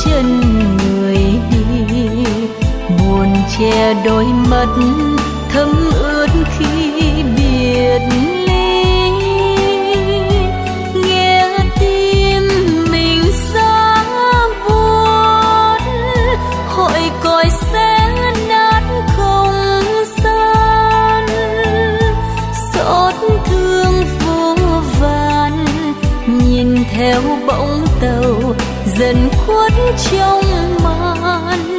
chân người đi, buồn che đôi mắt thấm ướt khi biệt ly. Nghe tim mình giá buồn, hội còi sẽ nát không gian. Xót thương vô vàn, nhìn theo bóng tàu dần khuất trong màn.